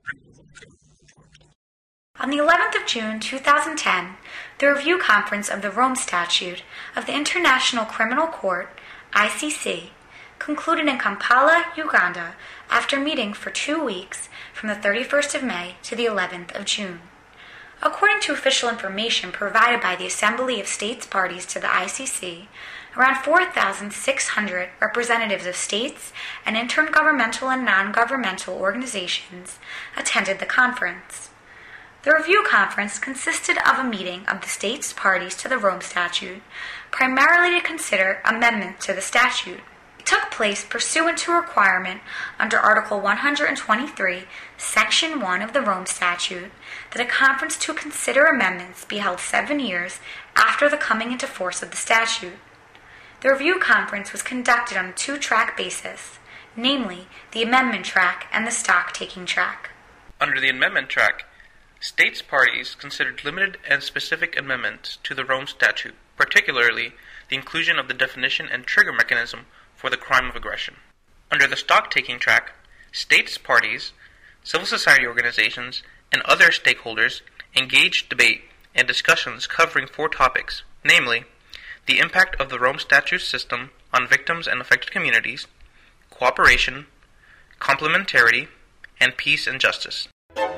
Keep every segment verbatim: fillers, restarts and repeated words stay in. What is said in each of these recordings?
On the eleventh of June two thousand ten, the review conference of the Rome Statute of the International Criminal Court, I C C, concluded in Kampala, Uganda, after meeting for two weeks from the thirty-first of May to the eleventh of June. According to official information provided by the Assembly of States Parties to the I C C, around four thousand six hundred representatives of states and intergovernmental and non-governmental organizations attended the conference. The review conference consisted of a meeting of the states parties to the Rome Statute, primarily to consider amendments to the statute. It took place pursuant to a requirement under Article one hundred twenty-three, Section one of the Rome Statute, that a conference to consider amendments be held seven years after the coming into force of the statute. The review conference was conducted on a two-track basis, namely the amendment track and the stock-taking track. Under the amendment track, states parties considered limited and specific amendments to the Rome Statute, particularly the inclusion of the definition and trigger mechanism for the crime of aggression. Under the stock-taking track, states parties, civil society organizations, and other stakeholders engaged debate and discussions covering four topics, namely, the impact of the Rome Statute system on victims and affected communities, cooperation, complementarity, and peace and justice.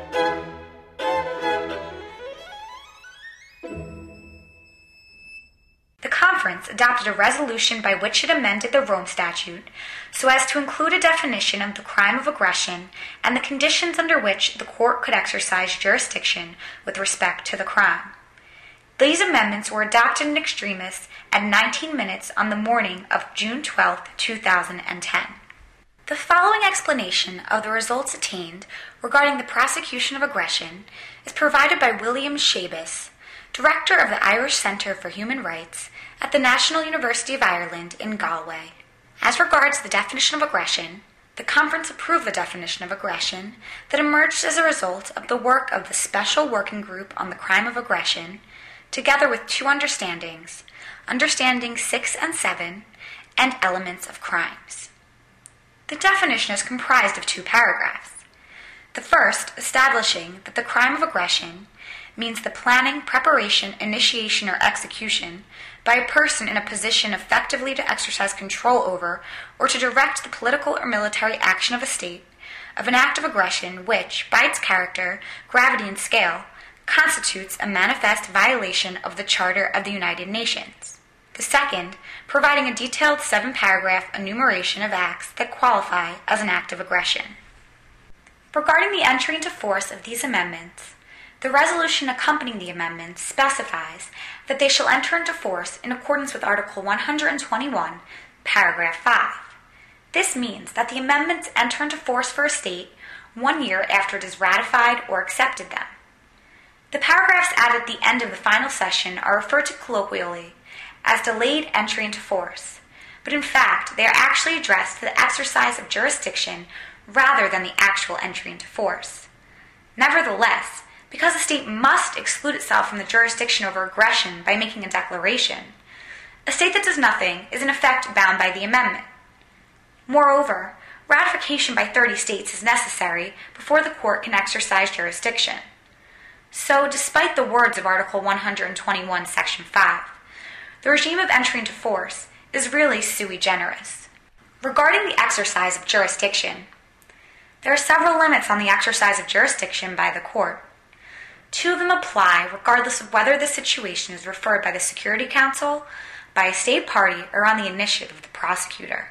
The conference adopted a resolution by which it amended the Rome Statute so as to include a definition of the crime of aggression and the conditions under which the court could exercise jurisdiction with respect to the crime. These amendments were adopted in extremis at nineteen minutes on the morning of June twelfth, two thousand ten. The following explanation of the results attained regarding the prosecution of aggression is provided by William Shabis, Director of the Irish Centre for Human Rights at the National University of Ireland in Galway. As regards the definition of aggression, the conference approved the definition of aggression that emerged as a result of the work of the Special Working Group on the Crime of Aggression, together with two understandings, Understanding six and seven, and Elements of Crimes. The definition is comprised of two paragraphs. The first, establishing that the crime of aggression means the planning, preparation, initiation, or execution by a person in a position effectively to exercise control over or to direct the political or military action of a state of an act of aggression which, by its character, gravity, and scale, constitutes a manifest violation of the Charter of the United Nations. The second, providing a detailed seven-paragraph enumeration of acts that qualify as an act of aggression. Regarding the entry into force of these amendments, the resolution accompanying the amendments specifies that they shall enter into force in accordance with Article one hundred twenty-one, Paragraph five. This means that the amendments enter into force for a state one year after it has ratified or accepted them. The paragraphs added at the end of the final session are referred to colloquially as delayed entry into force, but in fact they are actually addressed to the exercise of jurisdiction rather than the actual entry into force. Nevertheless, because a state must exclude itself from the jurisdiction over aggression by making a declaration, a state that does nothing is in effect bound by the amendment. Moreover, ratification by thirty states is necessary before the court can exercise jurisdiction. So, despite the words of Article one hundred twenty-one, Section five, the regime of entry into force is really sui generis. Regarding the exercise of jurisdiction, there are several limits on the exercise of jurisdiction by the court. Two of them apply regardless of whether the situation is referred by the Security Council, by a state party, or on the initiative of the prosecutor.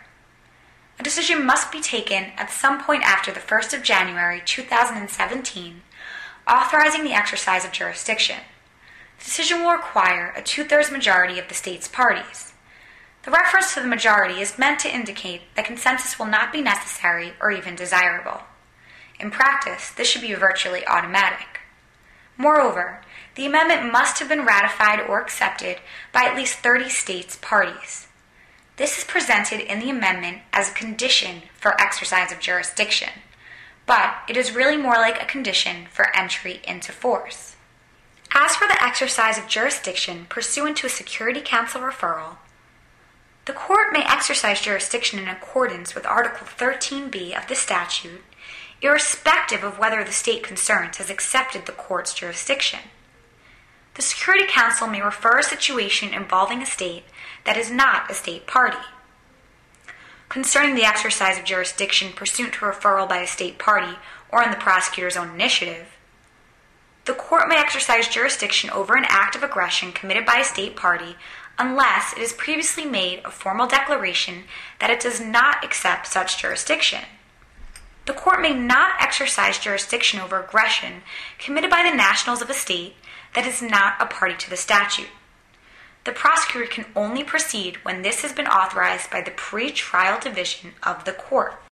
A decision must be taken at some point after the first of January two thousand seventeen, authorizing the exercise of jurisdiction. The decision will require a two-thirds majority of the state's parties. The reference to the majority is meant to indicate that consensus will not be necessary or even desirable. In practice, this should be virtually automatic. Moreover, the amendment must have been ratified or accepted by at least thirty states' parties. This is presented in the amendment as a condition for exercise of jurisdiction, but it is really more like a condition for entry into force. As for the exercise of jurisdiction pursuant to a Security Council referral, the court may exercise jurisdiction in accordance with Article thirteen B of the statute irrespective of whether the state concerned has accepted the court's jurisdiction. The Security Council may refer a situation involving a state that is not a state party. Concerning the exercise of jurisdiction pursuant to referral by a state party or on the prosecutor's own initiative, the court may exercise jurisdiction over an act of aggression committed by a state party unless it has previously made a formal declaration that it does not accept such jurisdiction. The court may not exercise jurisdiction over aggression committed by the nationals of a state that is not a party to the statute. The prosecutor can only proceed when this has been authorized by the pre-trial division of the court.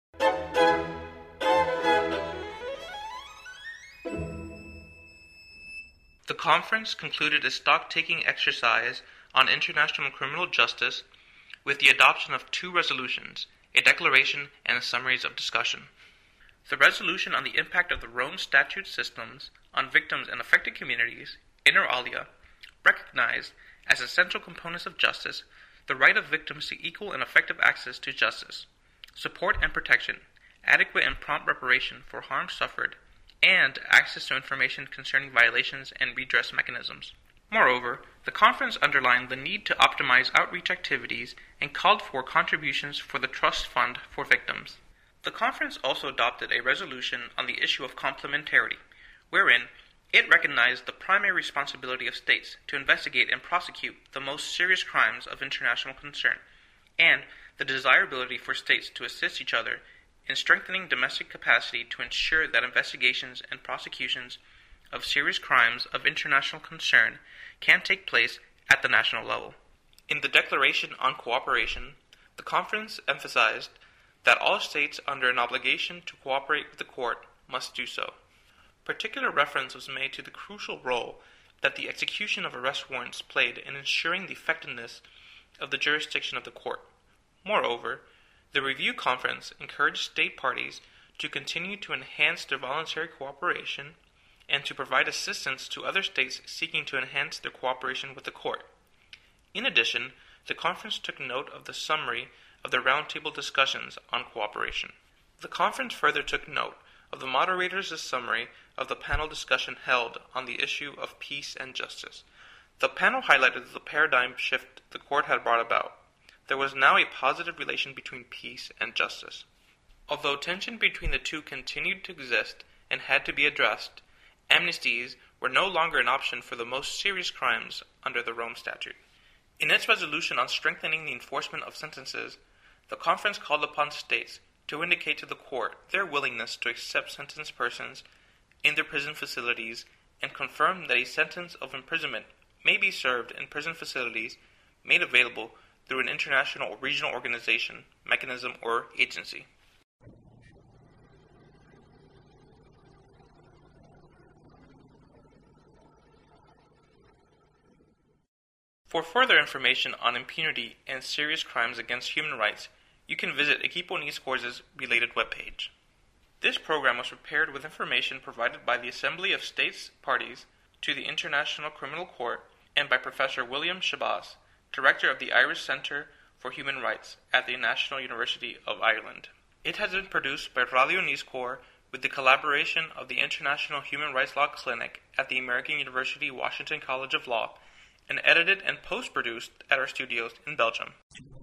The conference concluded a stock-taking exercise on international criminal justice with the adoption of two resolutions, a declaration and summaries of discussion. The resolution on the impact of the Rome Statute systems on victims and affected communities, inter alia, recognized as essential components of justice the right of victims to equal and effective access to justice, support and protection, adequate and prompt reparation for harm suffered, and access to information concerning violations and redress mechanisms. Moreover, the conference underlined the need to optimize outreach activities and called for contributions for the Trust Fund for Victims. The conference also adopted a resolution on the issue of complementarity, wherein it recognized the primary responsibility of states to investigate and prosecute the most serious crimes of international concern, and the desirability for states to assist each other in strengthening domestic capacity to ensure that investigations and prosecutions of serious crimes of international concern can take place at the national level. In the Declaration on Cooperation, the conference emphasized that all states under an obligation to cooperate with the court must do so. Particular reference was made to the crucial role that the execution of arrest warrants played in ensuring the effectiveness of the jurisdiction of the court. Moreover, the review conference encouraged state parties to continue to enhance their voluntary cooperation and to provide assistance to other states seeking to enhance their cooperation with the court. In addition, the conference took note of the summary of the roundtable discussions on cooperation. The conference further took note of the moderator's summary of the panel discussion held on the issue of peace and justice. The panel highlighted the paradigm shift the court had brought about. There was now a positive relation between peace and justice. Although tension between the two continued to exist and had to be addressed, amnesties were no longer an option for the most serious crimes under the Rome Statute. In its resolution on strengthening the enforcement of sentences, the conference called upon states to indicate to the court their willingness to accept sentenced persons in their prison facilities and confirm that a sentence of imprisonment may be served in prison facilities made available through an international or regional organization, mechanism, or agency. For further information on impunity and serious crimes against human rights, you can visit Equipo Niscor's related webpage. This program was prepared with information provided by the Assembly of States Parties to the International Criminal Court and by Professor William Shabazz, Director of the Irish Centre for Human Rights at the National University of Ireland. It has been produced by Radio Niscor with the collaboration of the International Human Rights Law Clinic at the American University Washington College of Law and edited and post-produced at our studios in Belgium.